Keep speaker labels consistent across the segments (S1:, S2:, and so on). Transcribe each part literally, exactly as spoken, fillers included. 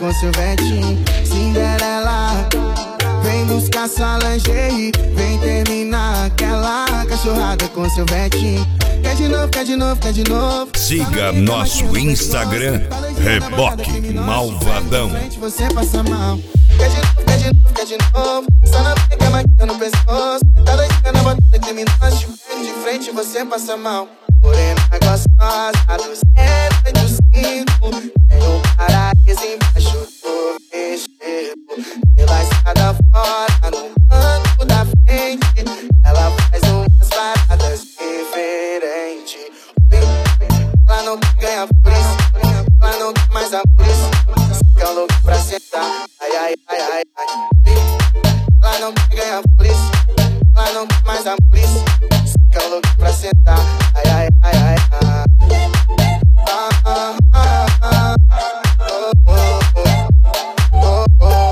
S1: com seu vetinho. Cinderela, vem buscar sua lingerie, vem terminar aquela cachorrada com seu vetinho. Quer de novo, quer de novo, quer de novo.
S2: Siga nosso Instagram, Reboque Malvadão.
S1: Você passa mal. Quer de novo, quer de novo, quer de novo. Só na frente, a maquinha no pescoço. Tá doidinha na batalha criminosa. De frente, você passa mal. Morena gostosa, do centro do cinto. Tem um paraíso embaixo do vestido. Pela escada fora, no banco da frente. Ela faz umas paradas diferentes. Ela não quer ganhar por isso, ela não quer mais amores. Só quer um louco pra sentar. Ai, ai, ai, ai, ai. Ela não quer ganhar por isso, ela não quer mais amores. Só quer um louco pra sentar. Ai, ai, ai, ai, ai. Ah, ah, ah, ah. Oh, oh, oh, oh, oh.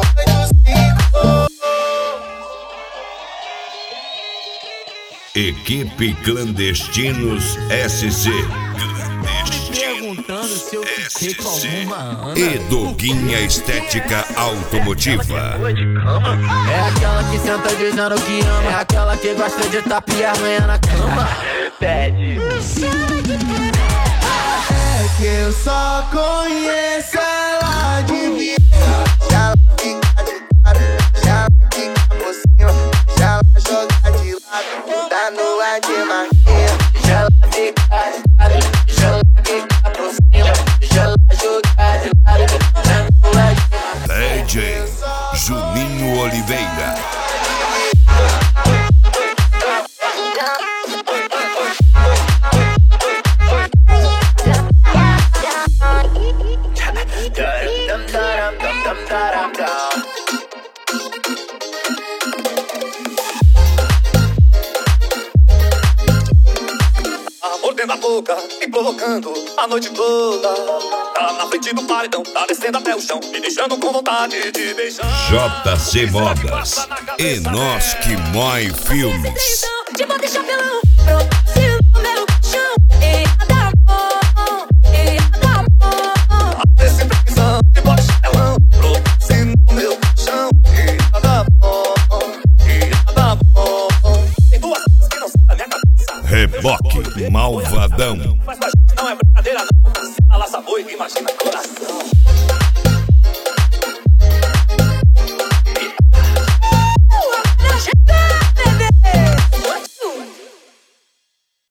S2: Equipe Clandestinos S C.
S3: Perguntando se eu fiquei com alguma Ana.
S2: E Doguinha Estética Automotiva.
S3: É aquela que senta dizendo que ama. É aquela que gosta de tapiar amanhã na cama. Pede.
S1: É que eu só conheço ela de vista. Já ela fica de cara, já ela fica por cima, já ela joga de lado, tá no ar de marquinha. Já ela fica de cara, já ela fica por cima, já ela joga de lado, tá no ar de marquinha.
S2: D J Juninho Oliveira.
S4: Mordendo a boca, me provocando a noite toda. Tá na frente do paredão, tá descendo até o chão, me deixando com vontade de beijar.
S2: J C Modas e Nós Que Mói Filmes.
S5: Te vou deixar pelão, prossigo no meu chão. E tá bom, e tá bom.
S4: Esse precisão de bota chinelão, prossigo no meu chão. E tá bom, e tá bom. Tem duas coisas que não saem da minha cabeça.
S2: Reboque Malvadão.